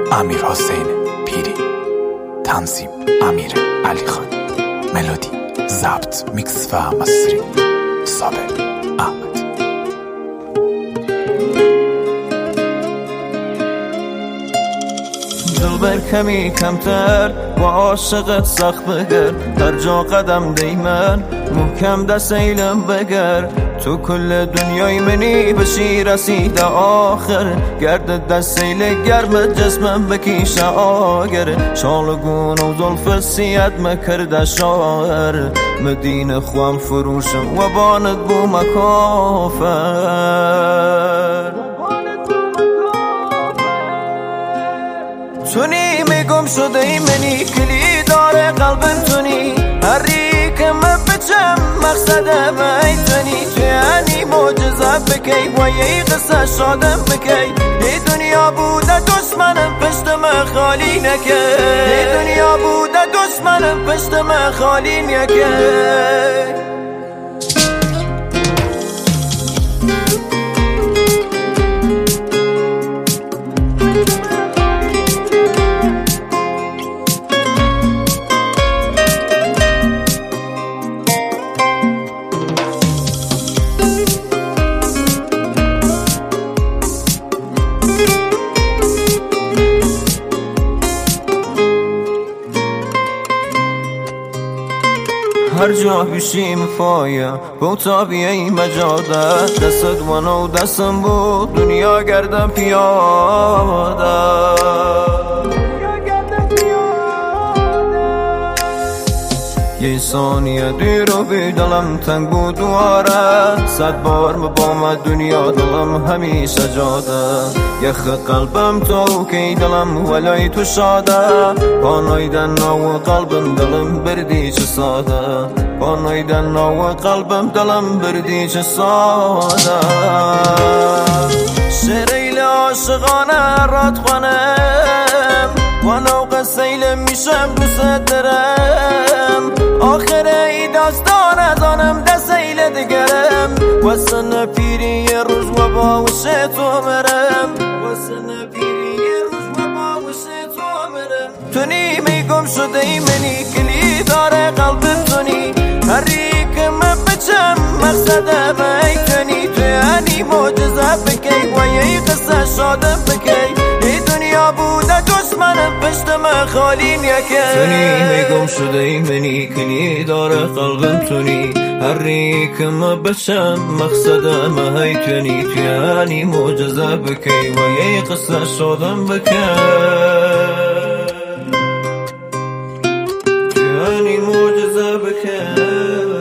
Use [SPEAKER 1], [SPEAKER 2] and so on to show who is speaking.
[SPEAKER 1] امیر حسین پیری، تنظیم امیر علی خان، ملودی، ضبط، میکس و مستری صابر احمد.
[SPEAKER 2] دلبر کمی کمتر و عاشقت سخت بگر، هر جا قدم دیمن محکم دست ایلم بگر. تو کل دنیای منی بشی رسیده آخر، گرد دست ایل گرم جسمم بکیش آگر. شالگون و ظلف سیاد مکرده شاعر، مدینه خوام فروشم و باند بو مکافر. تونی میگم شده ای منی، کلی داره قلبم تونی، هری که من بچم مقصده من تونی. تو یعنی معجزه بکی و یه قصه شادم بکی. ای دنیا بوده دشمنم پشت من خالی نکه، ای دنیا بوده دشمنم پشت من خالی نکه. هر جا بشیم فایه بوتابیه مجاده، دستت ونو دستم بود دنیا گردم پیاده. یه ثانیه دیر و بی دلم تنگ بود دواره، 100 بار با دنیا دلم همیشه جاده. یخ قلبم تو کی دلم ولای تو شاده، بانایدن نو قلبم دلم بردی چه ساده، بانایدن نو قلبم دلم بردی چه ساده. شریل عاشقانه راد خانم و نو قسیل میشم بسدرم. آخر ای داستان ازانم دسیل دگرم، وسن پیری یه روز و با وشه تو مرم، وسن پیری یه روز و با وشه تو مرم. تونی میگم شده ای منی، کلی داره قلبم تونی، هری که من بچم مقصده من تونی. تو یعنی معجزه بکی و یه قصه شادم بکی. ای دنیا بوده دشمنم پشت من خالی نیکه. تونی میگم شده ای منی، کلی داره قلبم تونی، هری که من بچم مقصده من تونی. تو یعنی معجزه بکی و یه قصه شادم بکی. تو یعنی معجزه بکی.